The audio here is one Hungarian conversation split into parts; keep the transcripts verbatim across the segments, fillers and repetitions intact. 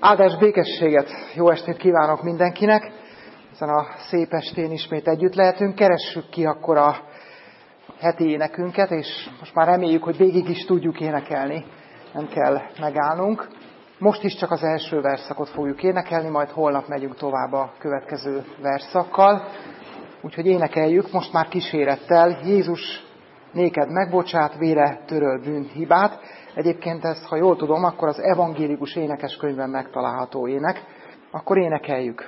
Áldás békességet, jó estét kívánok mindenkinek! Ezen a szép estén ismét együtt lehetünk. Keressük ki akkor a heti énekünket, és most már reméljük, hogy végig is tudjuk énekelni. Nem kell megállnunk. Most is csak az első verszakot fogjuk énekelni, majd holnap megyünk tovább a következő verszakkal. Úgyhogy énekeljük most már kísérettel: Jézus néked megbocsát, vére töröl bűnt, hibát. Egyébként ezt, ha jól tudom, akkor az evangélikus énekeskönyvben megtalálható ének. Akkor énekeljük.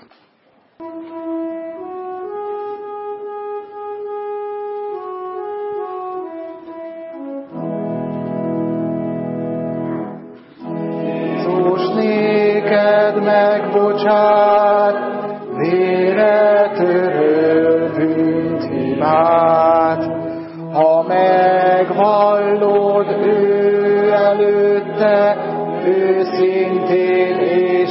Jézus néked megbocsát, vére töröl bűnt, hibát. Ha megvallod ő előtte, őszintén és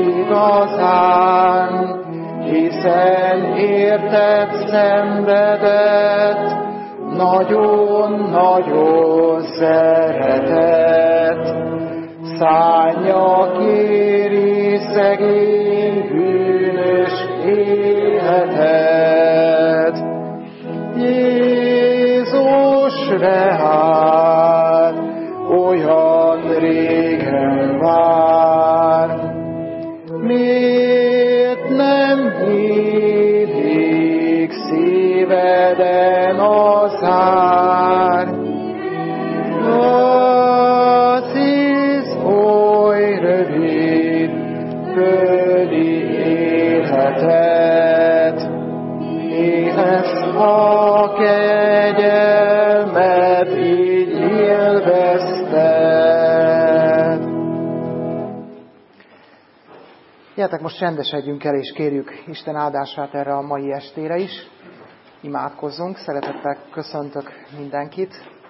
igazán, hiszen érted szenvedett, nagyon-nagyon szeretett. Szánja kéri szegény bűnös életet. Jézusre hát olyan régen vár, miért nem nyílik szíveden az ár? Az íz oly rövid, földi életet, élesz a kegyelmet, így élvezted. Gyertek, most csendesedjünk el, és kérjük Isten áldását erre a mai estére is. Imádkozzunk, szeretettel köszöntök mindenkit.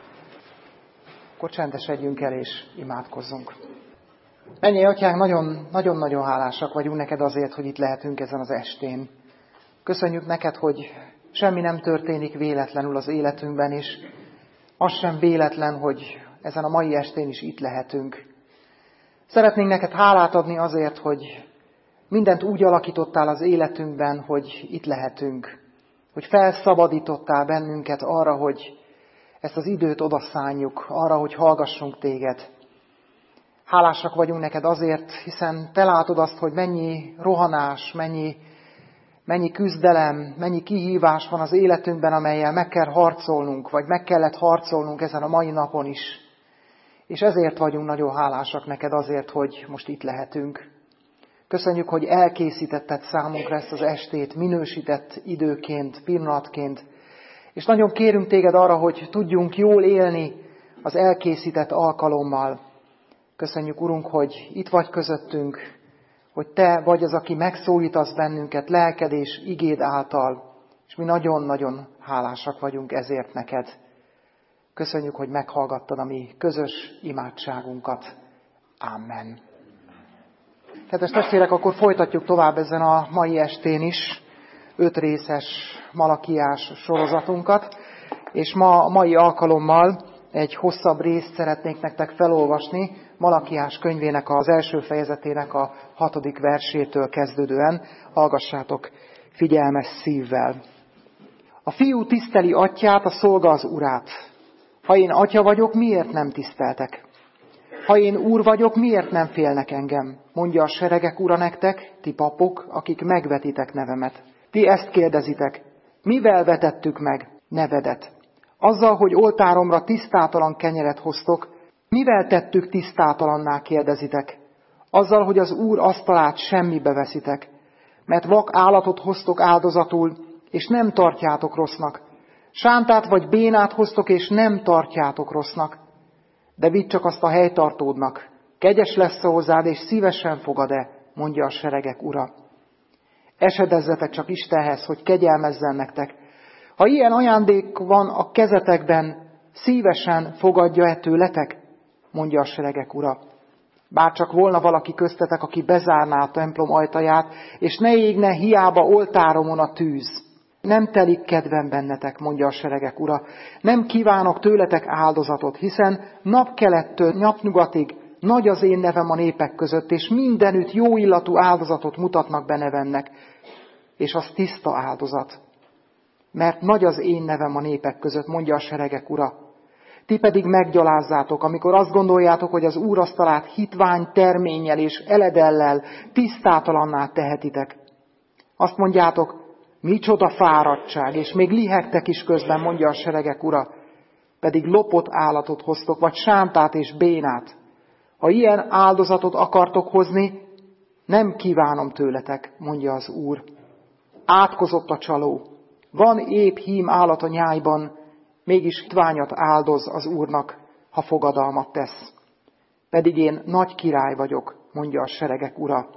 Akkor csendesedjünk el, és imádkozzunk. Mennyei Atyánk, nagyon-nagyon hálásak vagyunk neked azért, hogy itt lehetünk ezen az estén. Köszönjük neked, hogy semmi nem történik véletlenül az életünkben, és az sem véletlen, hogy ezen a mai estén is itt lehetünk. Szeretnénk neked hálát adni azért, hogy mindent úgy alakítottál az életünkben, hogy itt lehetünk. Hogy felszabadítottál bennünket arra, hogy ezt az időt odaszánjuk, arra, hogy hallgassunk téged. Hálásak vagyunk neked azért, hiszen te látod azt, hogy mennyi rohanás, mennyi Mennyi küzdelem, mennyi kihívás van az életünkben, amellyel meg kell harcolnunk, vagy meg kellett harcolnunk ezen a mai napon is. És ezért vagyunk nagyon hálásak neked azért, hogy most itt lehetünk. Köszönjük, hogy elkészítetted számunkra ezt az estét, minősített időként, pillanatként. És nagyon kérünk téged arra, hogy tudjunk jól élni az elkészített alkalommal. Köszönjük, Urunk, hogy itt vagy közöttünk, hogy te vagy az, aki megszólítasz bennünket lelked és igéd által, és mi nagyon-nagyon hálásak vagyunk ezért neked. Köszönjük, hogy meghallgattad a mi közös imádságunkat. Amen. Kedves testvérek, akkor folytatjuk tovább ezen a mai estén is öt részes Malakiás sorozatunkat, és ma a mai alkalommal egy hosszabb részt szeretnék nektek felolvasni, Malakiás könyvének az első fejezetének a hatodik versétől kezdődően. Hallgassátok figyelmes szívvel. A fiú tiszteli atyját, a szolga az urát. Ha én atya vagyok, miért nem tiszteltek? Ha én úr vagyok, miért nem félnek engem? Mondja a seregek ura nektek, ti papok, akik megvetitek nevemet. Ti ezt kérdezitek, mivel vetettük meg nevedet? Azzal, hogy oltáromra tisztátalan kenyeret hoztok. Mivel tettük tisztátalanná, kérdezitek? Azzal, hogy az Úr asztalát semmibe veszitek. Mert vak állatot hoztok áldozatul, és nem tartjátok rossznak. Sántát vagy bénát hoztok, és nem tartjátok rossznak. De vidd csak azt a helytartódnak. Kegyes lesz hozzád, és szívesen fogad-e, mondja a seregek ura. Esedezzetek csak Istenhez, hogy kegyelmezzen nektek. Ha ilyen ajándék van a kezetekben, szívesen fogadja-e tőletek? Mondja a seregek ura. Bárcsak volna valaki köztetek, aki bezárná a templom ajtaját, és ne égne hiába oltáromon a tűz. Nem telik kedvem bennetek, mondja a seregek ura. Nem kívánok tőletek áldozatot, hiszen napkelettől napnyugatig nagy az én nevem a népek között, és mindenütt jó illatú áldozatot mutatnak be nevennek, és az tiszta áldozat. Mert nagy az én nevem a népek között, mondja a seregek Ura. Ti pedig meggyalázzátok, amikor azt gondoljátok, hogy az Úr asztalát hitvány terménnyel és eledellel tisztátalanná tehetitek. Azt mondjátok, micsoda fáradtság, és még lihegtek is közben, mondja a seregek Ura. Pedig lopott állatot hoztok, vagy sántát és bénát. Ha ilyen áldozatot akartok hozni, nem kívánom tőletek, mondja az Úr. Átkozott a csaló. Van épp hím állat a nyájban, mégis hitványat áldoz az Úrnak, ha fogadalmat tesz. Pedig én nagy király vagyok, mondja a seregek Ura,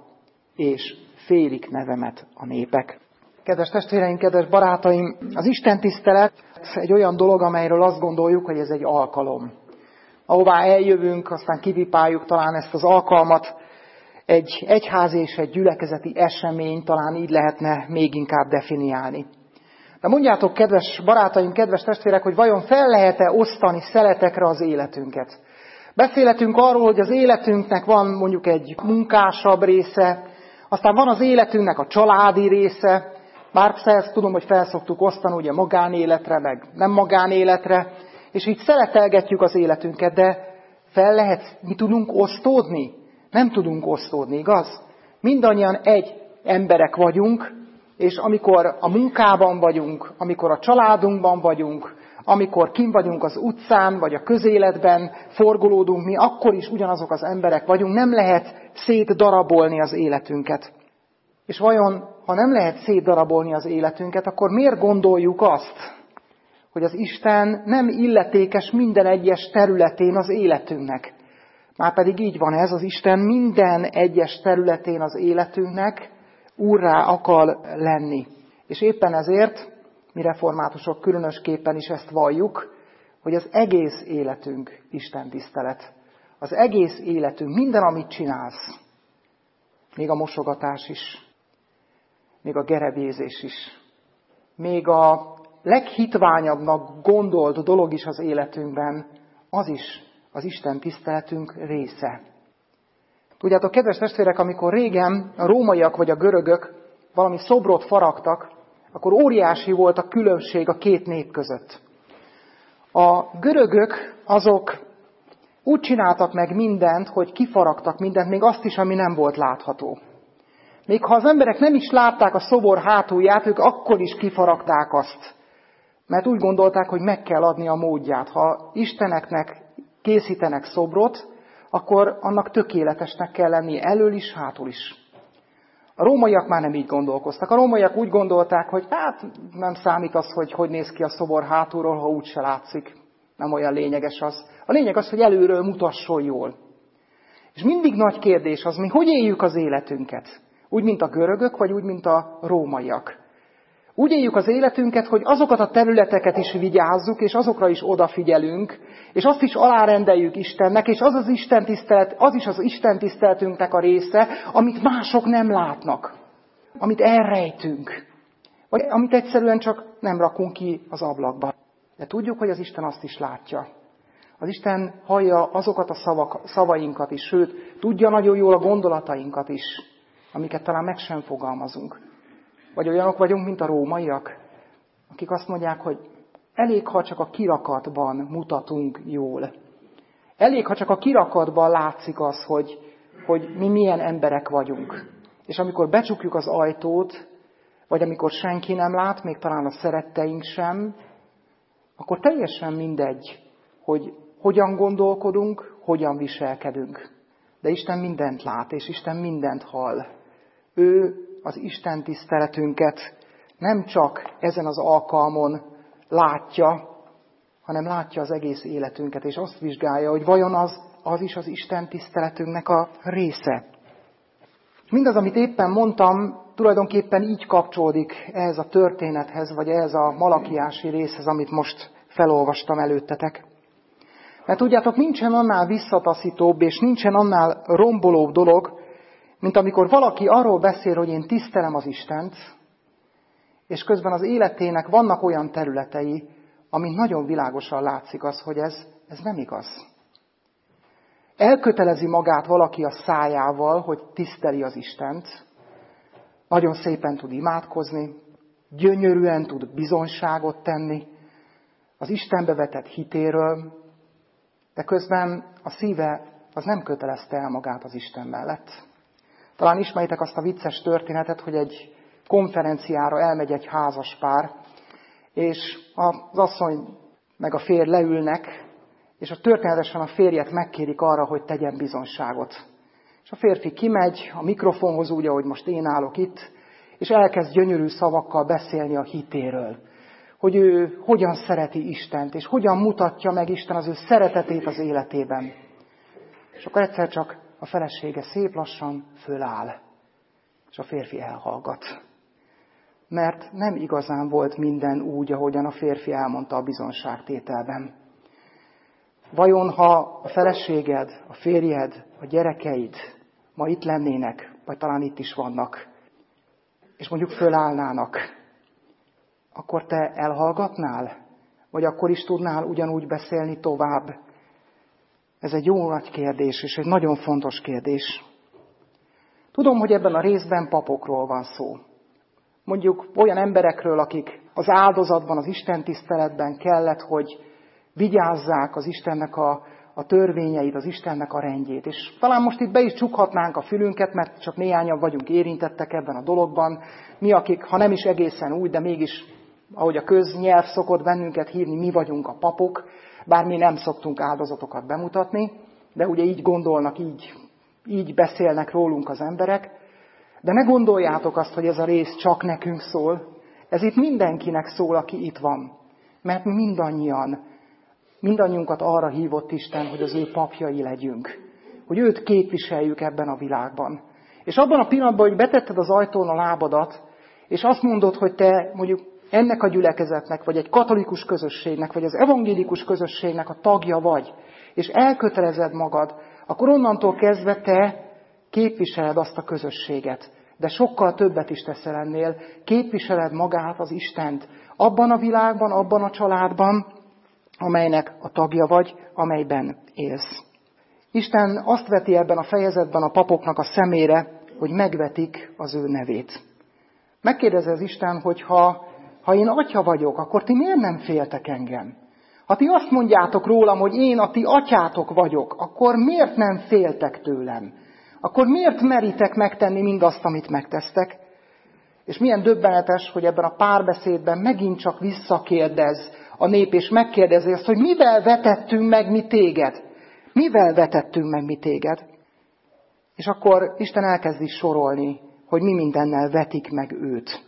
és félik nevemet a népek. Kedves testvéreim, kedves barátaim, az Isten tisztelet egy olyan dolog, amelyről azt gondoljuk, hogy ez egy alkalom. Ahová eljövünk, aztán kivipáljuk talán ezt az alkalmat, egy egyházi és egy gyülekezeti esemény, talán így lehetne még inkább definiálni. De mondjátok, kedves barátaim, kedves testvérek, hogy vajon fel lehet-e osztani szeletekre az életünket? Beszélhetünk arról, hogy az életünknek van mondjuk egy munkásabb része, aztán van az életünknek a családi része, bár ezt tudom, hogy felszoktuk osztani ugye magánéletre, meg nem magánéletre, és így szeletelgetjük az életünket, de fel lehet, mi tudunk osztódni? Nem tudunk osztódni, igaz? Mindannyian egy emberek vagyunk, és amikor a munkában vagyunk, amikor a családunkban vagyunk, amikor kint vagyunk az utcán, vagy a közéletben forgolódunk mi, akkor is ugyanazok az emberek vagyunk, nem lehet szétdarabolni az életünket. És vajon, ha nem lehet szétdarabolni az életünket, akkor miért gondoljuk azt, hogy az Isten nem illetékes minden egyes területén az életünknek? Márpedig így van ez, az Isten minden egyes területén az életünknek úrrá akar lenni. És éppen ezért, mi reformátusok különösképpen is ezt valljuk, hogy az egész életünk Isten tisztelet. Az egész életünk, minden, amit csinálsz, még a mosogatás is, még a gerebézés is, még a leghitványabbnak gondolt dolog is az életünkben, az is az Isten tiszteletünk része. Tudjátok, kedves testvérek, amikor régen a rómaiak vagy a görögök valami szobrot faragtak, akkor óriási volt a különbség a két nép között. A görögök azok úgy csináltak meg mindent, hogy kifaragtak mindent, még azt is, ami nem volt látható. Még ha az emberek nem is látták a szobor hátulját, ők akkor is kifaragták azt. Mert úgy gondolták, hogy meg kell adni a módját. Ha isteneknek készítenek szobrot, akkor annak tökéletesnek kell lennie elől is, hátul is. A rómaiak már nem így gondolkoztak. A rómaiak úgy gondolták, hogy hát nem számít az, hogy hogy néz ki a szobor hátulról, ha úgyse látszik. Nem olyan lényeges az. A lényeg az, hogy előről mutasson jól. És mindig nagy kérdés az, mi hogy éljük az életünket? Úgy, mint a görögök, vagy úgy, mint a rómaiak. Úgy éljük az életünket, hogy azokat a területeket is vigyázzuk, és azokra is odafigyelünk, és azt is alárendeljük Istennek, és az, az, Isten tisztelet, az is az Isten tiszteletünknek a része, amit mások nem látnak, amit elrejtünk, vagy amit egyszerűen csak nem rakunk ki az ablakba. De tudjuk, hogy az Isten azt is látja. Az Isten hallja azokat a szavak, szavainkat is, sőt, tudja nagyon jól a gondolatainkat is, amiket talán meg sem fogalmazunk. Vagy olyanok vagyunk, mint a rómaiak, akik azt mondják, hogy elég, ha csak a kirakatban mutatunk jól. Elég, ha csak a kirakatban látszik az, hogy, hogy mi milyen emberek vagyunk. És amikor becsukjuk az ajtót, vagy amikor senki nem lát, még talán a szeretteink sem, akkor teljesen mindegy, hogy hogyan gondolkodunk, hogyan viselkedünk. De Isten mindent lát, és Isten mindent hall. Ő az Isten tiszteletünket nem csak ezen az alkalmon látja, hanem látja az egész életünket, és azt vizsgálja, hogy vajon az, az is az Isten tiszteletünknek a része. Mindaz, amit éppen mondtam, tulajdonképpen így kapcsolódik ehhez a történethez, vagy ehhez a malakiási részhez, amit most felolvastam előttetek. Mert tudjátok, nincsen annál visszataszítóbb, és nincsen annál rombolóbb dolog, mint amikor valaki arról beszél, hogy én tisztelem az Istent, és közben az életének vannak olyan területei, amin nagyon világosan látszik az, hogy ez, ez nem igaz. elkötelezi magát valaki a szájával, hogy tiszteli az Istent, nagyon szépen tud imádkozni, gyönyörűen tud bizonyságot tenni az Istenbe vetett hitéről, de közben a szíve az nem kötelezte el magát az Isten mellett. Talán ismeritek azt a vicces történetet, hogy egy konferenciára elmegy egy házas pár, és az asszony meg a férj leülnek, és a történetesen a férjet megkérik arra, hogy tegyen bizonyságot. És a férfi kimegy a mikrofonhoz, úgy, ahogy most én állok itt, és elkezd gyönyörű szavakkal beszélni a hitéről. Hogy ő hogyan szereti Istent, és hogyan mutatja meg Isten az ő szeretetét az életében. És akkor egyszer csak a felesége szép lassan föláll, és a férfi elhallgat. Mert nem igazán volt minden úgy, ahogyan a férfi elmondta a bizonságtételben. Vajon, ha a feleséged, a férjed, a gyerekeid ma itt lennének, vagy talán itt is vannak, és mondjuk fölállnának, akkor te elhallgatnál? Vagy akkor is tudnál ugyanúgy beszélni tovább? Ez egy jó nagy kérdés, és egy nagyon fontos kérdés. Tudom, hogy ebben a részben papokról van szó. Mondjuk olyan emberekről, akik az áldozatban, az istentiszteletben kellett, hogy vigyázzák az Istennek a, a törvényeit, az Istennek a rendjét. És talán most itt be is csukhatnánk a fülünket, mert csak néhányan vagyunk érintettek ebben a dologban. Mi, akik, ha nem is egészen úgy, de mégis, ahogy a köznyelv szokott bennünket hívni, mi vagyunk a papok, bár mi nem szoktunk áldozatokat bemutatni, de ugye így gondolnak, így, így beszélnek rólunk az emberek. De ne gondoljátok azt, hogy ez a rész csak nekünk szól. Ez itt mindenkinek szól, aki itt van. Mert mi mindannyian, mindannyiunkat arra hívott Isten, hogy az ő papjai legyünk. Hogy őt képviseljük ebben a világban. És abban a pillanatban, hogy betetted az ajtón a lábadat, és azt mondod, hogy te mondjuk ennek a gyülekezetnek, vagy egy katolikus közösségnek, vagy az evangélikus közösségnek a tagja vagy, és elkötelezed magad, akkor onnantól kezdve te képviseled azt a közösséget. De sokkal többet is teszel ennél, képviseled magát, az Istent, abban a világban, abban a családban, amelynek a tagja vagy, amelyben élsz. Isten azt veti ebben a fejezetben a papoknak a szemére, hogy megvetik az ő nevét. Megkérdezi az Isten, hogy ha, ha én atya vagyok, akkor ti miért nem féltek engem? Ha ti azt mondjátok rólam, hogy én a ti atyátok vagyok, akkor miért nem féltek tőlem? Akkor miért meritek megtenni mindazt, amit megtesztek? És milyen döbbenetes, hogy ebben a párbeszédben megint csak visszakérdez a nép, és megkérdezi azt, hogy mivel vetettünk meg mi téged? Mivel vetettünk meg mi téged? És akkor Isten elkezdi sorolni, hogy mi mindennel vetik meg őt.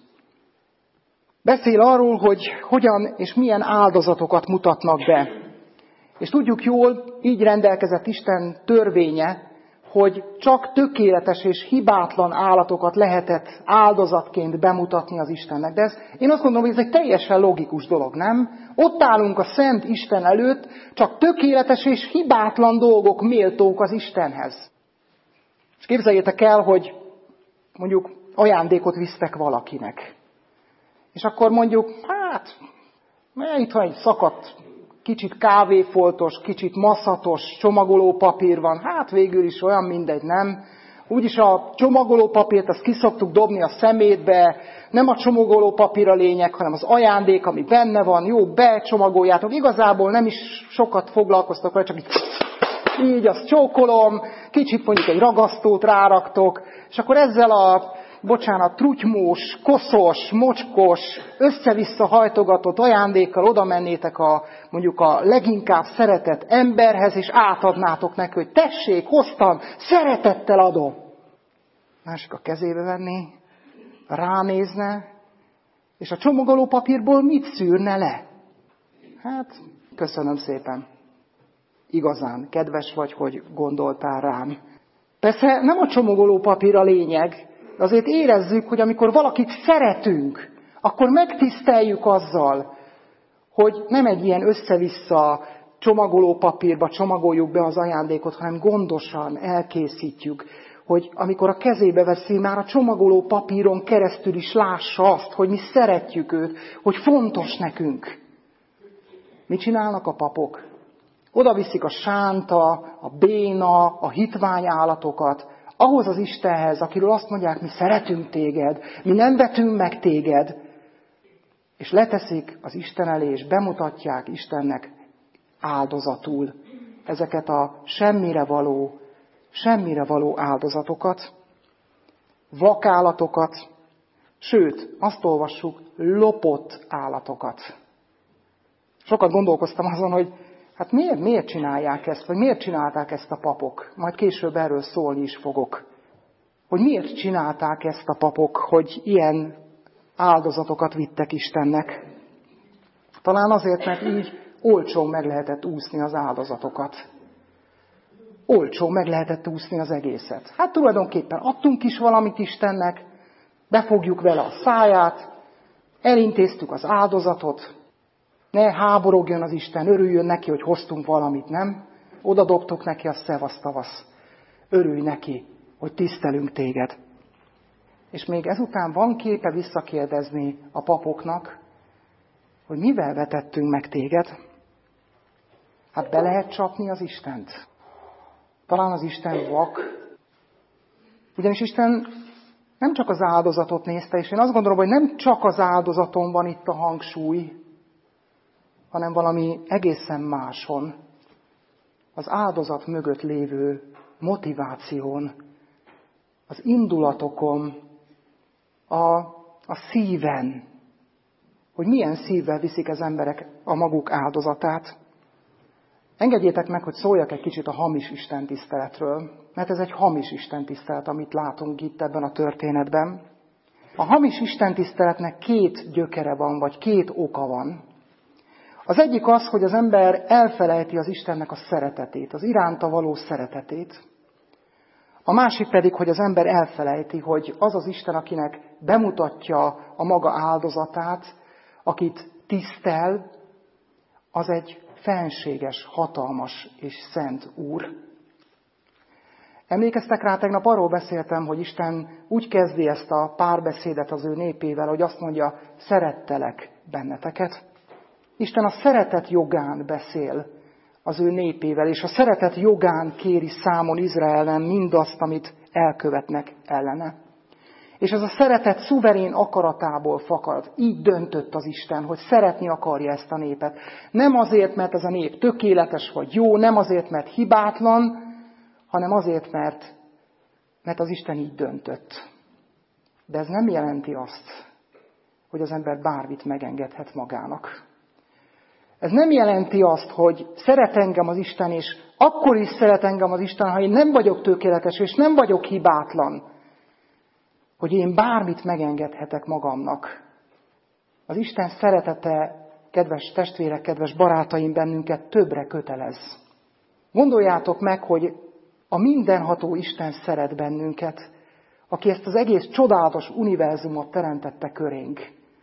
Beszél arról, hogy hogyan és milyen áldozatokat mutatnak be. És tudjuk jól, így rendelkezett Isten törvénye, hogy csak tökéletes és hibátlan állatokat lehetett áldozatként bemutatni az Istennek. De ez, én azt gondolom, hogy ez egy teljesen logikus dolog, nem? Ott állunk a Szent Isten előtt, csak tökéletes és hibátlan dolgok méltók az Istenhez. És képzeljétek el, hogy mondjuk ajándékot visztek valakinek. És akkor mondjuk, hát, itt van egy szakadt, kicsit kávéfoltos, kicsit maszatos csomagolópapír van, hát végül is olyan mindegy, nem? Úgyis a csomagolópapírt azt ki szoktuk dobni a szemétbe, nem a csomagolópapír a lényeg, hanem az ajándék, ami benne van, jó, becsomagoljátok. Igazából nem is sokat foglalkoztok vele, csak így, így azt csókolom, kicsit mondjuk egy ragasztót ráraktok, és akkor ezzel a bocsánat, trutymós, koszos, mocskos, össze-vissza hajtogatott ajándékkal oda mennétek a, mondjuk a leginkább szeretett emberhez, és átadnátok neki, hogy tessék, hoztam, szeretettel adom. Másik a kezébe venni, ránézne, és a csomagolópapírból mit szűrne le? Hát, köszönöm szépen. Igazán kedves vagy, hogy gondoltál rám. Persze nem a csomagolópapír a lényeg, de azért érezzük, hogy amikor valakit szeretünk, akkor megtiszteljük azzal, hogy nem egy ilyen össze-vissza csomagolópapírba csomagoljuk be az ajándékot, hanem gondosan elkészítjük, hogy amikor a kezébe veszi, már a csomagolópapíron keresztül is lássa azt, hogy mi szeretjük őt, hogy fontos nekünk. Mit csinálnak a papok? Oda viszik a sánta, a béna, a hitvány állatokat, ahhoz az Istenhez, akiről azt mondják, mi szeretünk téged, mi nem vetünk meg téged, és leteszik az Isten elé, és bemutatják Istennek áldozatul ezeket a semmire való, semmire való áldozatokat, vakállatokat, sőt, azt olvassuk, lopott állatokat. Sokat gondolkoztam azon, hogy hát miért, miért csinálják ezt, vagy miért csinálták ezt a papok? Majd később erről szólni is fogok. Hogy miért csinálták ezt a papok, hogy ilyen áldozatokat vittek Istennek. Talán azért, mert így olcsón meg lehetett úszni az áldozatokat. Olcsón meg lehetett úszni az egészet. Hát tulajdonképpen adtunk is valamit Istennek, befogjuk vele a száját, elintéztük az áldozatot, ne háborogjon az Isten, örüljön neki, hogy hoztunk valamit, nem? Oda dobtuk neki a szevasztavasz. Örülj neki, hogy tisztelünk téged. És még ezután van képe visszakérdezni a papoknak, hogy mivel vetettünk meg téged? Hát be lehet csapni az Istent. Talán az Isten vak. Ugyanis Isten nem csak az áldozatot nézte, és én azt gondolom, hogy nem csak az áldozaton van itt a hangsúly, hanem valami egészen máson. Az áldozat mögött lévő motiváción, az indulatokon, a, a szíven, hogy milyen szívvel viszik az emberek a maguk áldozatát. Engedjétek meg, hogy szóljak egy kicsit a hamis istentiszteletről, mert ez egy hamis istentisztelet, amit látunk itt ebben a történetben. A hamis istentiszteletnek két gyökere van, vagy két oka van. Az egyik az, hogy az ember elfelejti az Istennek a szeretetét, az iránta való szeretetét. A másik pedig, hogy az ember elfelejti, hogy az az Isten, akinek bemutatja a maga áldozatát, akit tisztel, az egy fenséges, hatalmas és szent Úr. Emlékeztek rá, tegnap arról beszéltem, hogy Isten úgy kezdi ezt a párbeszédet az ő népével, hogy azt mondja, szerettelek benneteket. Isten a szeretet jogán beszél az ő népével, és a szeretet jogán kéri számon Izraelen mindazt, amit elkövetnek ellene. És ez a szeretet szuverén akaratából fakad. Így döntött az Isten, hogy szeretni akarja ezt a népet. Nem azért, mert ez a nép tökéletes vagy jó, nem azért, mert hibátlan, hanem azért, mert, mert az Isten így döntött. De ez nem jelenti azt, hogy az ember bármit megengedhet magának. Ez nem jelenti azt, hogy szeret engem az Isten, és akkor is szeret engem az Isten, ha én nem vagyok tökéletes, és nem vagyok hibátlan, hogy én bármit megengedhetek magamnak. Az Isten szeretete, kedves testvérek, kedves barátaim, bennünket többre kötelez. Gondoljátok meg, hogy a mindenható Isten szeret bennünket, aki ezt az egész csodálatos univerzumot teremtette körénk.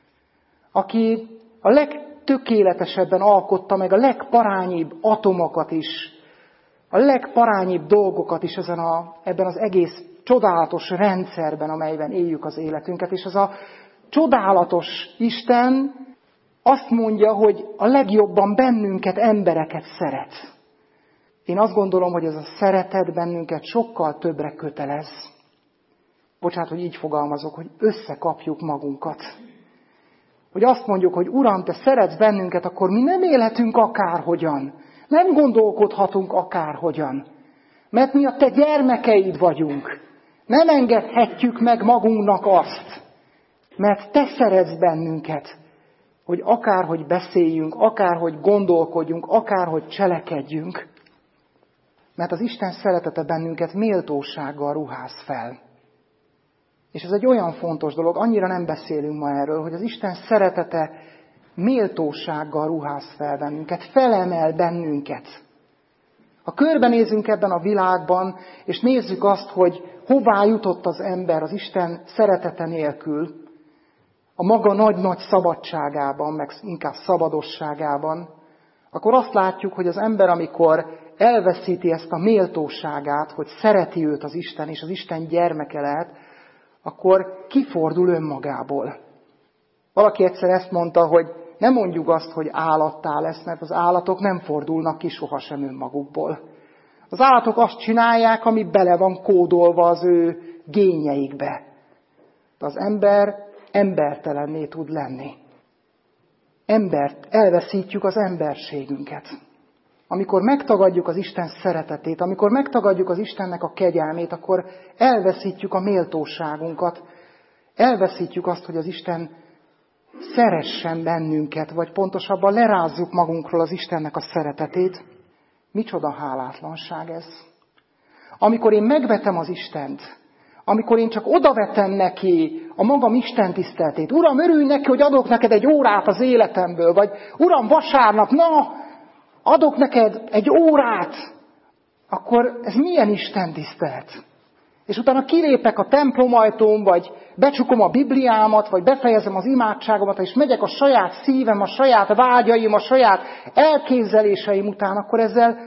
Aki a legtökéletesebben alkotta meg a legparányibb atomokat is, a legparányibb dolgokat is ezen a, ebben az egész csodálatos rendszerben, amelyben éljük az életünket. És az a csodálatos Isten azt mondja, hogy a legjobban bennünket, embereket szeret. Én azt gondolom, hogy ez a szeretet bennünket sokkal többre kötelez. Bocsánat, hogy így fogalmazok, hogy összekapjuk magunkat. Hogy azt mondjuk, hogy Uram, te szeretsz bennünket, akkor mi nem élhetünk akárhogyan. Nem gondolkodhatunk akárhogyan. Mert mi a te gyermekeid vagyunk. Nem engedhetjük meg magunknak azt. Mert te szeretsz bennünket, hogy akárhogy beszéljünk, akárhogy gondolkodjunk, akárhogy cselekedjünk. Mert az Isten szeretete bennünket méltósággal ruház fel. És ez egy olyan fontos dolog, annyira nem beszélünk ma erről, hogy az Isten szeretete méltósággal ruház fel bennünket, felemel bennünket. Ha körbenézünk ebben a világban, és nézzük azt, hogy hová jutott az ember az Isten szeretete nélkül, a maga nagy-nagy szabadságában, meg inkább szabadosságában, akkor azt látjuk, hogy az ember, amikor elveszíti ezt a méltóságát, hogy szereti őt az Isten, és az Isten gyermeke lehet, akkor kifordul önmagából. Valaki egyszer ezt mondta, hogy nem mondjuk azt, hogy állattá lesz, mert az állatok nem fordulnak ki sohasem önmagukból. Az állatok azt csinálják, ami bele van kódolva az ő génjeikbe. De az ember embertelenné tud lenni. Embert, elveszítjük az emberségünket. Amikor megtagadjuk az Isten szeretetét, amikor megtagadjuk az Istennek a kegyelmét, akkor elveszítjük a méltóságunkat, elveszítjük azt, hogy az Isten szeressen bennünket, vagy pontosabban lerázzuk magunkról az Istennek a szeretetét. Micsoda hálátlanság ez. Amikor én megvetem az Istent, amikor én csak odavetem neki a magam istentiszteletét, Uram, örülj neki, hogy adok neked egy órát az életemből, vagy Uram, vasárnap, na, adok neked egy órát, akkor ez milyen istentisztelet? És utána kilépek a templomajtón, vagy becsukom a Bibliámat, vagy befejezem az imádságomat, és megyek a saját szívem, a saját vágyaim, a saját elképzeléseim után, akkor ezzel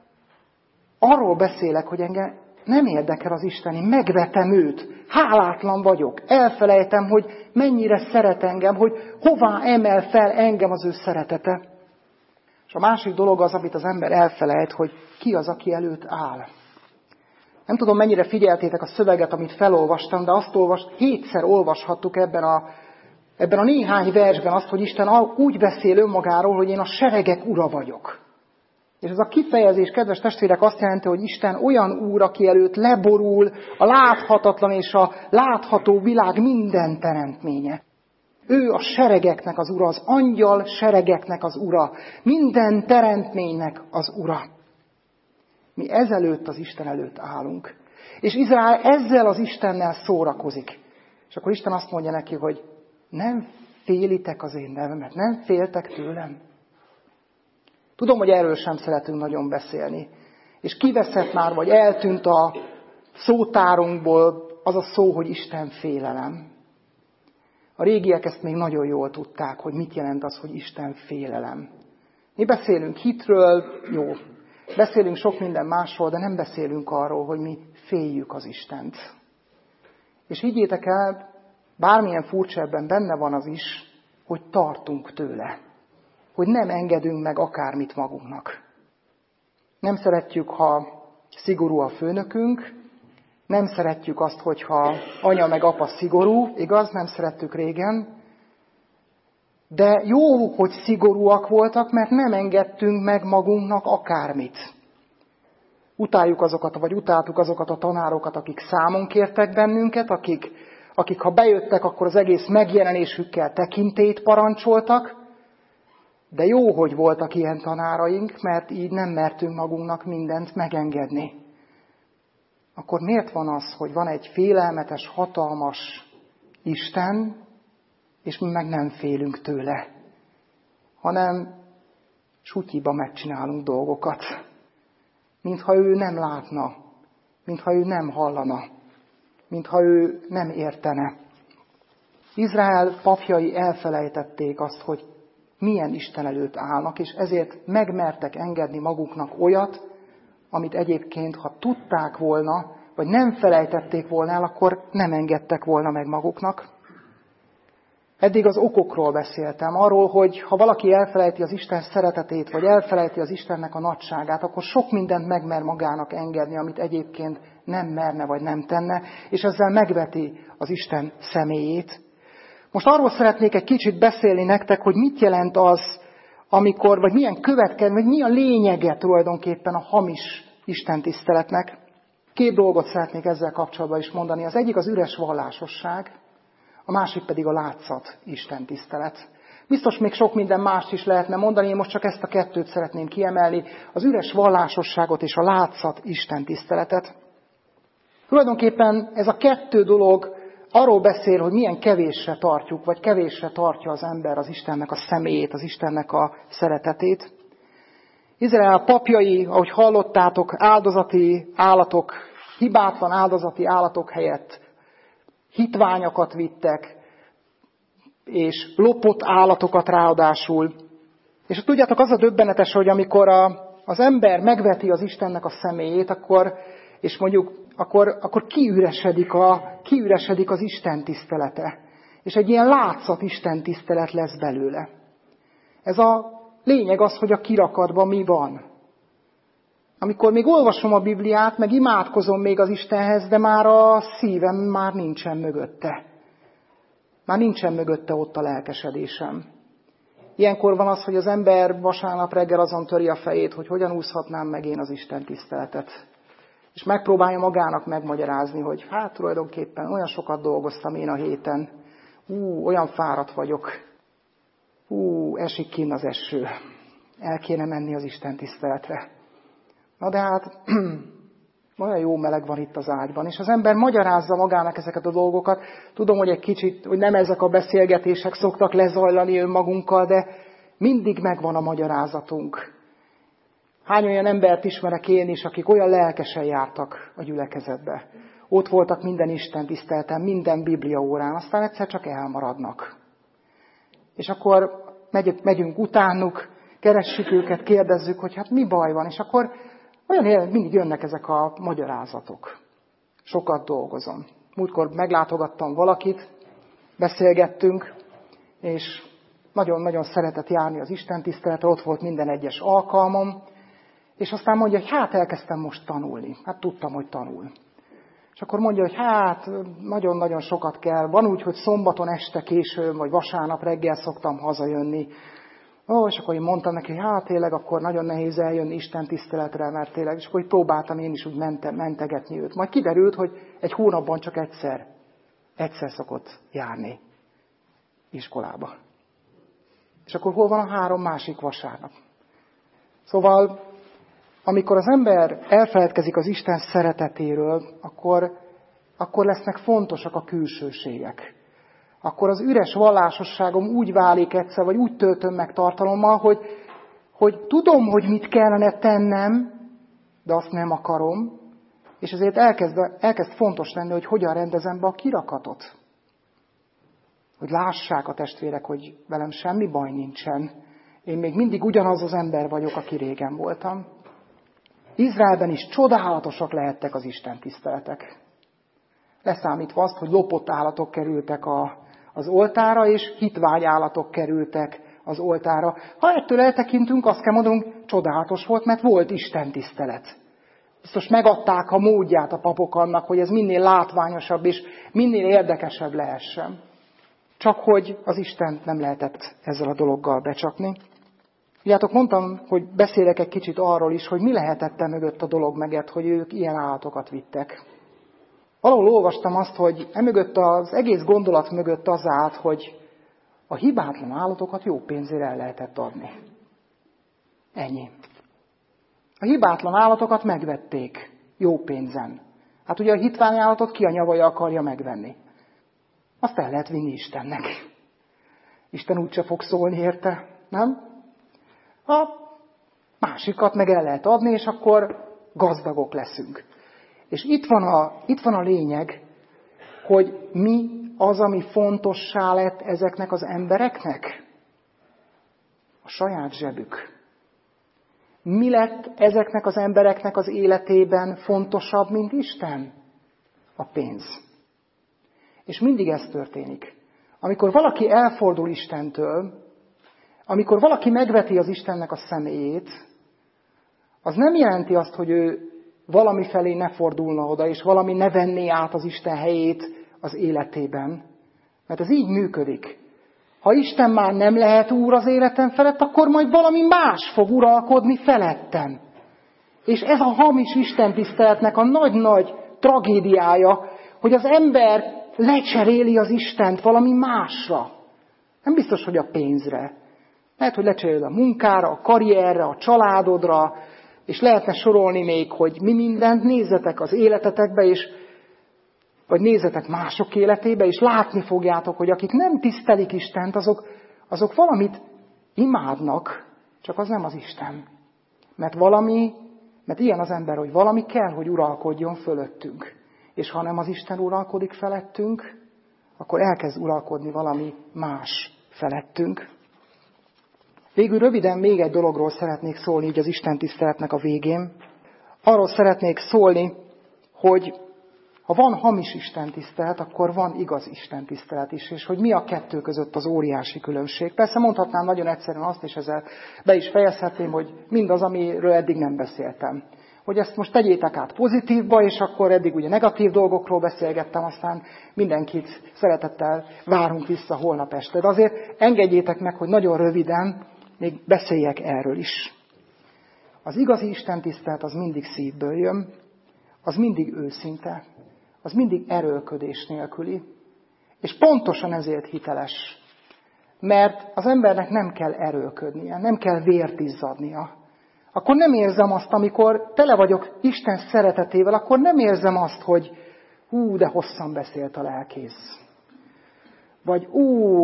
arról beszélek, hogy engem nem érdekel az Isten, én megvetem őt, hálátlan vagyok, elfelejtem, hogy mennyire szeret engem, hogy hová emel fel engem az ő szeretete. És a másik dolog az, amit az ember elfelejt, hogy ki az, aki előtt áll. Nem tudom, mennyire figyeltétek a szöveget, amit felolvastam, de azt olvast, hétszer olvashattuk ebben a, ebben a néhány versben azt, hogy Isten úgy beszél önmagáról, hogy én a seregek ura vagyok. És ez a kifejezés, kedves testvérek, azt jelenti, hogy Isten olyan úr, aki előtt leborul a láthatatlan és a látható világ minden teremtménye. Ő a seregeknek az ura, az angyal seregeknek az ura, minden teremtménynek az ura. Mi ezelőtt az Isten előtt állunk. És Izrael ezzel az Istennel szórakozik. És akkor Isten azt mondja neki, hogy nem félitek az én nevemet, nem féltek tőlem. Tudom, hogy erről sem szeretünk nagyon beszélni. És kiveszett már, vagy eltűnt a szótárunkból az a szó, hogy Isten félelem. A régiek ezt még nagyon jól tudták, hogy mit jelent az, hogy Isten félelem. Mi beszélünk hitről, jó. Beszélünk sok minden másról, de nem beszélünk arról, hogy mi féljük az Istent. És higgyétek el, bármilyen furcsa ebben benne van az is, hogy tartunk tőle. Hogy nem engedünk meg akármit magunknak. Nem szeretjük, ha szigorú a főnökünk, nem szeretjük azt, hogyha anya meg apa szigorú, igaz, nem szerettük régen, de jó, hogy szigorúak voltak, mert nem engedtünk meg magunknak akármit. Utáljuk azokat, vagy utáltuk azokat a tanárokat, akik számon kértek bennünket, akik, akik ha bejöttek, akkor az egész megjelenésükkel tekintélyt parancsoltak, de jó, hogy voltak ilyen tanáraink, mert így nem mertünk magunknak mindent megengedni. Akkor miért van az, hogy van egy félelmetes, hatalmas Isten, és mi meg nem félünk tőle, hanem sutyiba megcsinálunk dolgokat, mintha ő nem látna, mintha ő nem hallana, mintha ő nem értene. Izrael papjai elfelejtették azt, hogy milyen Isten előtt állnak, és ezért megmertek engedni maguknak olyat, amit egyébként, ha tudták volna, vagy nem felejtették volna el, akkor nem engedtek volna meg maguknak. Eddig az okokról beszéltem, arról, hogy ha valaki elfelejti az Isten szeretetét, vagy elfelejti az Istennek a nagyságát, akkor sok mindent megmer magának engedni, amit egyébként nem merne, vagy nem tenne, és ezzel megveti az Isten személyét. Most arról szeretnék egy kicsit beszélni nektek, hogy mit jelent az, amikor, vagy milyen következmény, vagy mi a lényege tulajdonképpen a hamis istentiszteletnek. Két dolgot szeretnék ezzel kapcsolatban is mondani. Az egyik az üres vallásosság, a másik pedig a látszat istentisztelet. Biztos még sok minden mást is lehetne mondani, én most csak ezt a kettőt szeretném kiemelni, az üres vallásosságot és a látszat istentiszteletet. Tulajdonképpen ez a kettő dolog arról beszél, hogy milyen kevéssé tartjuk, vagy kevéssé tartja az ember az Istennek a személyét, az Istennek a szeretetét. Izrael papjai, ahogy hallottátok, áldozati állatok, hibátlan áldozati állatok helyett hitványokat vittek, és lopott állatokat ráadásul. És tudjátok, az a döbbenetes, hogy amikor a, az ember megveti az Istennek a személyét, akkor, és mondjuk, akkor, akkor kiüresedik, a, kiüresedik az Isten tisztelete. És egy ilyen látszat Isten tisztelet lesz belőle. Ez a lényeg az, hogy a kirakatban mi van. Amikor még olvasom a Bibliát, meg imádkozom még az Istenhez, de már a szívem már nincsen mögötte. Már nincsen mögötte ott a lelkesedésem. Ilyenkor van az, hogy az ember vasárnap reggel azon töri a fejét, hogy hogyan úszhatnám meg én az Isten tiszteletet. És megpróbálja magának megmagyarázni, hogy hát tulajdonképpen olyan sokat dolgoztam én a héten. Ú, olyan fáradt vagyok. Ú, esik kinn az eső. El kéne menni az Isten tiszteletre. Na de hát olyan jó meleg van itt az ágyban, és az ember magyarázza magának ezeket a dolgokat. Tudom, hogy egy kicsit, hogy nem ezek a beszélgetések szoktak lezajlani önmagunkkal, de mindig megvan a magyarázatunk. Hány olyan embert ismerek én is, akik olyan lelkesen jártak a gyülekezetbe. Ott voltak minden Isten tiszteleten, minden Biblia órán, aztán egyszer csak elmaradnak. És akkor megyünk utánuk, keressük őket, kérdezzük, hogy hát mi baj van, és akkor olyan mindig jönnek ezek a magyarázatok. Sokat dolgozom. Múltkor meglátogattam valakit, beszélgettünk, és nagyon-nagyon szeretett járni az istentiszteletre, ott volt minden egyes alkalmam, és aztán mondja, hogy hát elkezdtem most tanulni. Hát tudtam, hogy tanul. És akkor mondja, hogy hát nagyon-nagyon sokat kell. Van úgy, hogy szombaton este későn, vagy vasárnap reggel szoktam hazajönni. Ó, és akkor én mondtam neki, hogy hát tényleg akkor nagyon nehéz eljönni Isten tiszteletre, mert tényleg, és akkor próbáltam én is úgy mente, mentegetni őt. Majd kiderült, hogy egy hónapban csak egyszer, egyszer szokott járni iskolába. És akkor hol van a három másik vasárnap? Szóval, amikor az ember elfeledkezik az Isten szeretetéről, akkor, akkor lesznek fontosak a külsőségek. Akkor az üres vallásosságom úgy válik egyszer, vagy úgy töltöm meg tartalommal, hogy, hogy tudom, hogy mit kellene tennem, de azt nem akarom, és ezért elkezd, elkezd fontos lenni, hogy hogyan rendezem be a kirakatot. Hogy lássák a testvérek, hogy velem semmi baj nincsen. Én még mindig ugyanaz az ember vagyok, aki régen voltam. Izraelben is csodálatosak lehettek az Isten tiszteletek. Leszámítva azt, hogy lopott állatok kerültek a, az oltára, és hitványállatok kerültek az oltára. Ha ettől eltekintünk, azt kell mondanunk, csodálatos volt, mert volt Isten tisztelet. Biztos megadták a módját a papok annak, hogy ez minél látványosabb és minél érdekesebb lehessen. Csak hogy az Istent nem lehetett ezzel a dologgal becsapni. Tudjátok, mondtam, hogy beszélek egy kicsit arról is, hogy mi lehetett mögött a dolog mögött, hogy ők ilyen állatokat vittek. Valahol olvastam azt, hogy emögött az egész gondolat mögött az állt, hogy a hibátlan állatokat jó pénzért el lehetett adni. Ennyi. A hibátlan állatokat megvették jó pénzen. Hát ugye a hitványállatot ki a nyavaja akarja megvenni. Azt el lehet vinni Istennek. Isten úgyse fog szólni érte, nem? A másikat meg el lehet adni, és akkor gazdagok leszünk. És itt van a, itt van a lényeg, hogy mi az, ami fontossá lett ezeknek az embereknek? A saját zsebük. Mi lett ezeknek az embereknek az életében fontosabb, mint Isten? A pénz. És mindig ez történik. Amikor valaki elfordul Istentől, amikor valaki megveti az Istennek a személyét, az nem jelenti azt, hogy ő valami felé ne fordulna oda, és valami ne venné át az Isten helyét az életében. Mert ez így működik. Ha Isten már nem lehet úr az életem felett, akkor majd valami más fog uralkodni felettem. És ez a hamis istentiszteletnek a nagy-nagy tragédiája, hogy az ember lecseréli az Istent valami másra. Nem biztos, hogy a pénzre. Lehet, hogy lecseréled a munkára, a karrierre, a családodra, és lehetne sorolni még, hogy mi mindent nézzetek az életetekbe, és, vagy nézzetek mások életébe, és látni fogjátok, hogy akik nem tisztelik Istent, azok, azok valamit imádnak, csak az nem az Isten. Mert valami, mert ilyen az ember, hogy valami kell, hogy uralkodjon fölöttünk. És ha nem az Isten uralkodik felettünk, akkor elkezd uralkodni valami más felettünk. Végül röviden még egy dologról szeretnék szólni, így az Isten tiszteletnek a végén. Arról szeretnék szólni, hogy Ha van hamis istentisztelet, akkor van igaz istentisztelet is, és hogy mi a kettő között az óriási különbség. Persze mondhatnám nagyon egyszerűen azt, és ezzel be is fejezhetném, hogy mindaz, amiről eddig nem beszéltem. Hogy ezt most tegyétek át pozitívba, és akkor eddig ugye negatív dolgokról beszélgettem, aztán mindenkit szeretettel várunk vissza holnap este. De azért engedjétek meg, hogy nagyon röviden még beszéljek erről is. Az igazi istentisztelet az mindig szívből jön, az mindig őszinte, az mindig erőlködés nélküli, és pontosan ezért hiteles. Mert az embernek nem kell erőlködnie, nem kell vért izzadnia. Akkor nem érzem azt, amikor tele vagyok Isten szeretetével, akkor nem érzem azt, hogy hú, de hosszan beszélt a lelkész. Vagy ú,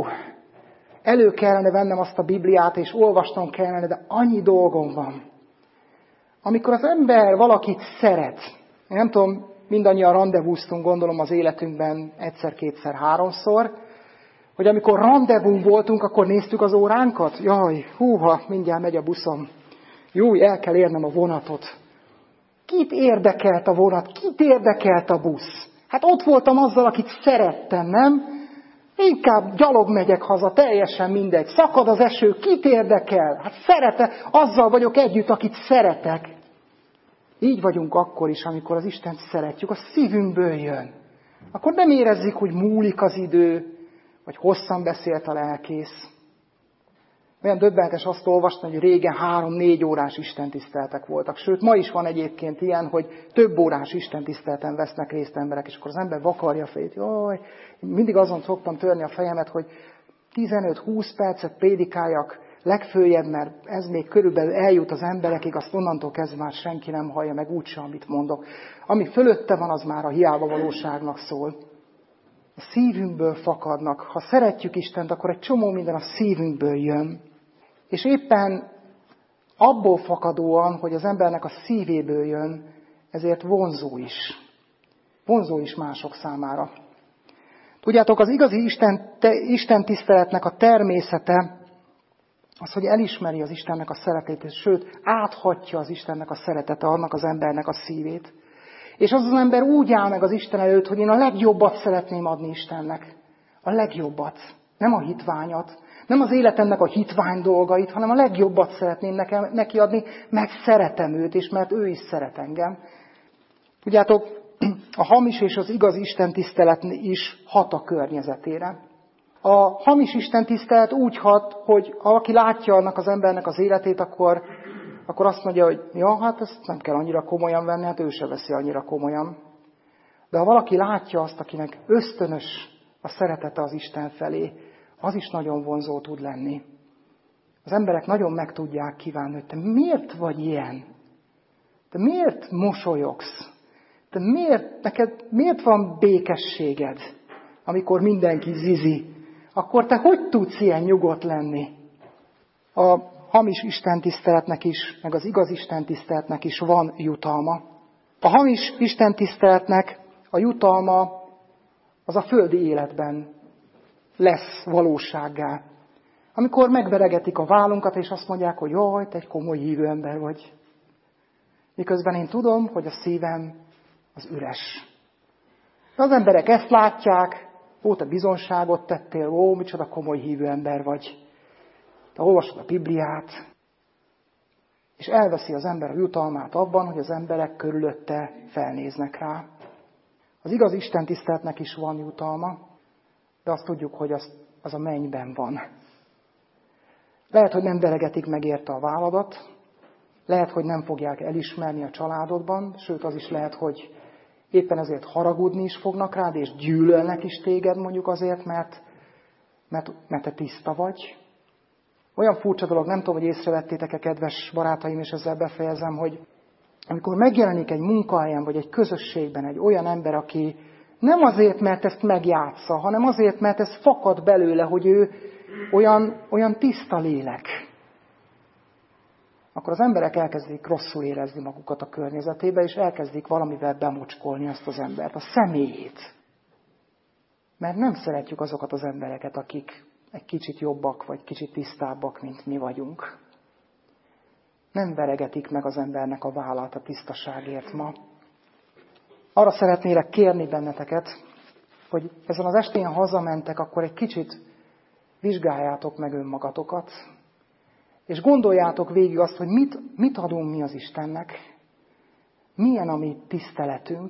elő kellene vennem azt a Bibliát, és olvasnom kellene, de annyi dolgom van. Amikor az ember valakit szeret, én nem tudom, mindannyian randevúztunk, gondolom az életünkben egyszer, kétszer, háromszor, hogy amikor randevún voltunk, akkor néztük az óránkat. Jaj, húha, mindjárt megy a buszom. Jó, el kell érnem a vonatot. Kit érdekelt a vonat? Kit érdekelt a busz? Hát ott voltam azzal, akit szerettem, nem? Inkább gyalog megyek haza, teljesen mindegy. Szakad az eső, kit érdekel? Hát szerete, azzal vagyok együtt, akit szeretek. Így vagyunk akkor is, amikor az Istent szeretjük, a szívünkből jön. Akkor nem érezzük, hogy múlik az idő, vagy hosszan beszélt a lelkész. Olyan döbbenetes azt olvasni, hogy régen három-négy órás istentiszteletek voltak. Sőt, ma is van egyébként ilyen, hogy több órás istentiszteleten vesznek részt emberek, és akkor az ember vakarja a fejét. Jaj, mindig azon szoktam törni a fejemet, hogy tizenöt-húsz percet prédikáljak legfőjebb, mert ez még körülbelül eljut az emberekig, azt onnantól kezdve már senki nem hallja meg úgyse, amit mondok. Ami fölötte van, az már a hiába valóságnak szól. A szívünkből fakadnak. Ha szeretjük Istent, akkor egy csomó minden a szívünkből jön. És éppen abból fakadóan, hogy az embernek a szívéből jön, ezért vonzó is. Vonzó is mások számára. Tudjátok, az igazi Isten, te, Isten tiszteletnek a természete az, hogy elismeri az Istennek a szeretetét, sőt, áthatja az Istennek a szeretete annak az embernek a szívét. És az az ember úgy áll meg az Isten előtt, hogy én a legjobbat szeretném adni Istennek. A legjobbat. Nem a hitványat. Nem az életemnek a hitvány dolgait, hanem a legjobbat szeretném nekem, neki adni, mert szeretem őt, és mert ő is szeret engem. Tudjátok, a hamis és az igaz istentisztelet is hat a környezetére. A hamis istentisztelet úgy hat, hogy ha valaki látja annak az embernek az életét, akkor, akkor azt mondja, hogy ja, hát ezt nem kell annyira komolyan venni, hát ő se veszi annyira komolyan. De ha valaki látja azt, akinek ösztönös a szeretete az Isten felé, az is nagyon vonzó tud lenni. Az emberek nagyon meg tudják kívánni, hogy te miért vagy ilyen? Te miért mosolyogsz? Te miért, neked miért van békességed, amikor mindenki zizi? Akkor te hogy tudsz ilyen nyugodt lenni? A hamis istentiszteletnek is, meg az igaz istentiszteletnek is van jutalma. A hamis istentiszteletnek a jutalma az a földi életben lesz valósággá. Amikor megveregetik a vállunkat, és azt mondják, hogy jaj, te egy komoly hívő ember vagy. Miközben én tudom, hogy a szívem az üres. De az emberek ezt látják, ó, te bizonságot tettél, ó, micsoda komoly hívő ember vagy. Te olvasod a Bibliát, és elveszi az ember a jutalmát abban, hogy az emberek körülötte felnéznek rá. Az igaz istentiszteletnek is van jutalma, de azt tudjuk, hogy az, az a mennyben van. Lehet, hogy nem veregetik meg érte a válladat, lehet, hogy nem fogják elismerni a családodban, sőt az is lehet, hogy éppen ezért haragudni is fognak rád, és gyűlölnek is téged mondjuk azért, mert, mert, mert te tiszta vagy. Olyan furcsa dolog, nem tudom, hogy észrevettétek-e, kedves barátaim, és ezzel befejezem, hogy amikor megjelenik egy munkahelyen, vagy egy közösségben egy olyan ember, aki nem azért, mert ezt megjátsza, hanem azért, mert ez fakad belőle, hogy ő olyan, olyan tiszta lélek. Akkor az emberek elkezdik rosszul érezni magukat a környezetébe, és elkezdik valamivel bemocskolni azt az embert, a személyét. Mert nem szeretjük azokat az embereket, akik egy kicsit jobbak, vagy kicsit tisztábbak, mint mi vagyunk. Nem veregetik meg az embernek a vállát a tisztaságért ma. arra szeretnélek kérni benneteket, hogy ezen az estén hazamentek, akkor egy kicsit vizsgáljátok meg önmagatokat, és gondoljátok végig azt, hogy mit, mit adunk mi az Istennek, milyen a mi tiszteletünk,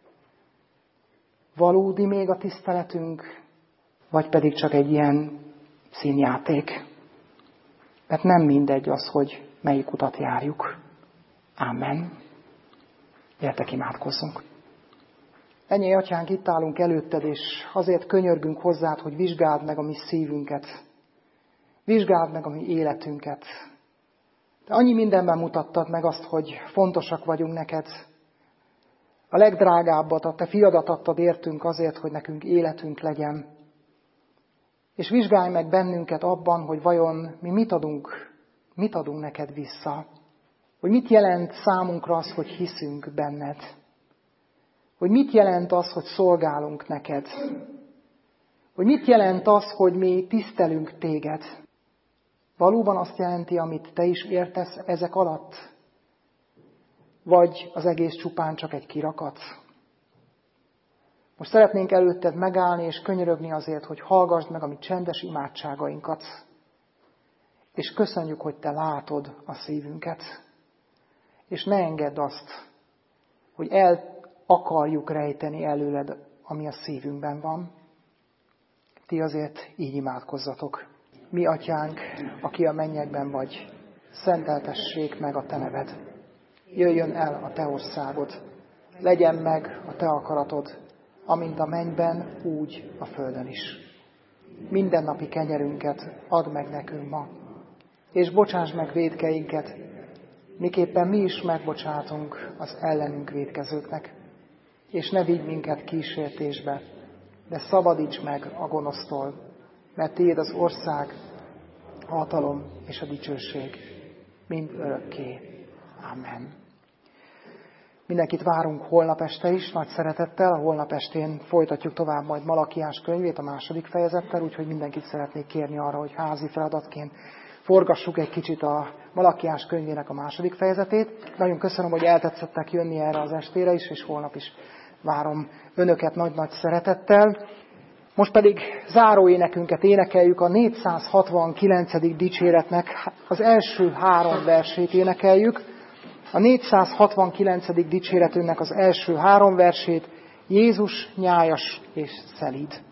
valódi még a tiszteletünk, vagy pedig csak egy ilyen színjáték. Mert nem mindegy az, hogy melyik utat járjuk. Amen. Gyertek, imádkozzunk. Ennyi, Atyánk, itt állunk előtted, és azért könyörgünk hozzád, hogy vizsgáld meg a mi szívünket. Vizsgáld meg a mi életünket. Te annyi mindenben mutattad meg azt, hogy fontosak vagyunk neked. A legdrágábbat, a te fiadat adtad értünk azért, hogy nekünk életünk legyen. És vizsgálj meg bennünket abban, hogy vajon mi mit adunk, mit adunk neked vissza. Hogy mit jelent számunkra az, hogy hiszünk benned. Hogy mit jelent az, hogy szolgálunk neked. Hogy mit jelent az, hogy mi tisztelünk téged. Valóban azt jelenti, amit te is értesz ezek alatt? Vagy az egész csupán csak egy kirakat? Most szeretnénk előtted megállni és könyörögni azért, hogy hallgassd meg a mi csendes imádságainkat. És köszönjük, hogy te látod a szívünket. És ne engedd azt, hogy el akarjuk rejteni előled, ami a szívünkben van. Ti azért így imádkozzatok. Mi, Atyánk, aki a mennyekben vagy, szenteltessék meg a te neved. Jöjjön el a te országod. Legyen meg a te akaratod, amint a mennyben, úgy a földön is. Mindennapi kenyerünket add meg nekünk ma, és bocsáss meg vétkeinket, miképpen mi is megbocsátunk az ellenünk vétkezőknek. És ne vigy minket kísértésbe, de szabadíts meg a gonosztól, mert tiéd az ország, a hatalom és a dicsőség, mind örökké. Amen. Mindenkit várunk holnap este is, nagy szeretettel. A holnap estén folytatjuk tovább majd Malakiás könyvét a második fejezettel, úgyhogy mindenkit szeretnék kérni arra, hogy házi feladatként forgassuk egy kicsit a Malakiás könyvének a második fejezetét. Nagyon köszönöm, hogy eltetszettek jönni erre az estére is, és holnap is várom önöket nagy-nagy szeretettel. Most pedig záróénekünket énekeljük, a négyszázhatvankilencedik dicséretnek az első három versét énekeljük. A négyszázhatvankilencedik dicséretünknek az első három versét, Jézus nyájas és szelíd.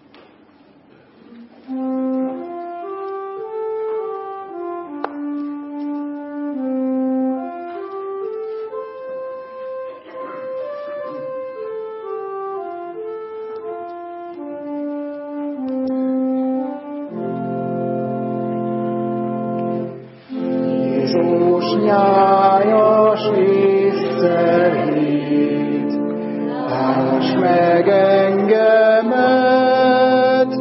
Nyájas és szelíd, áss meg engemet,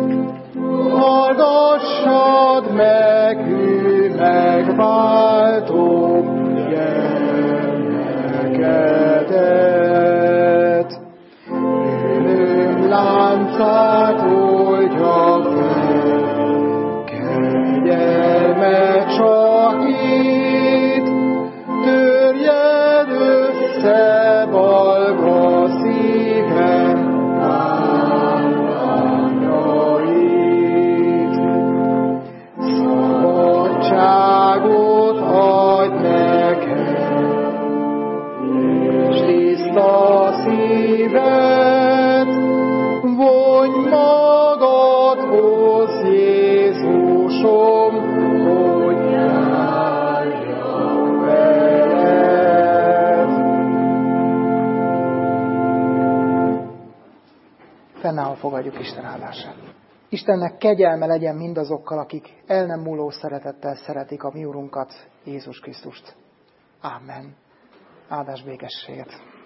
hallgassad meg, ő megváltom gyermekedet. Bűnöm láncát oldja fel, kegyelmet csakít, törjed össze balga szívem bálványait. Szabadságot adj nekem, és tiszta szívet, vonj magadhoz, Jézusom, hogy járjak veled. Fennállva fogadjuk Isten áldását. Istennek kegyelme legyen mindazokkal, akik el nem múló szeretettel szeretik a mi Urunkat, Jézus Krisztust. Ámen. Áldás békességet.